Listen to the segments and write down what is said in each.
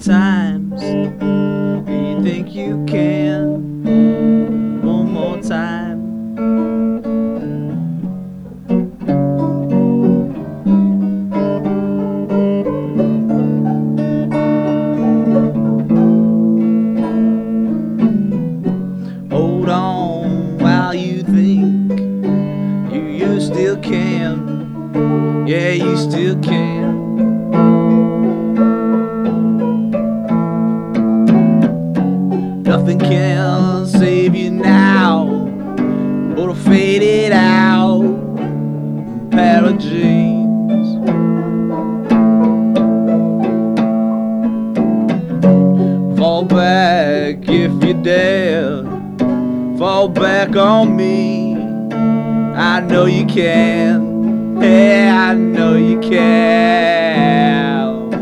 times do you think you can? One more time. Hold on while you think you still can. Yeah, you still can. Nothing can save you now but a faded out pair of jeans. Fall back if you dare. Fall back on me. I know you can. Yeah, I know you can.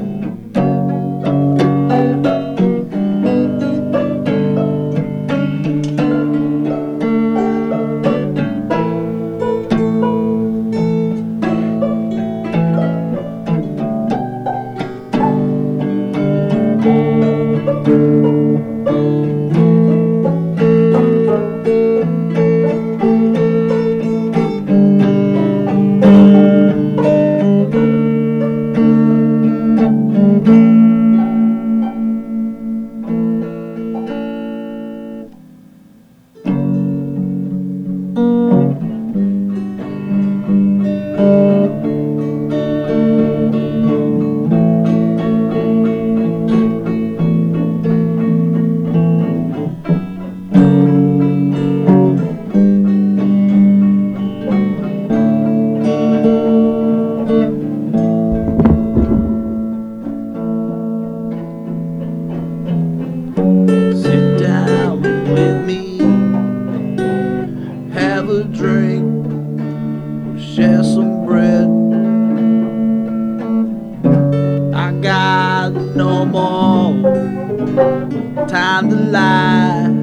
Sit down with me, have a drink, share some bread. I got no more time to lie.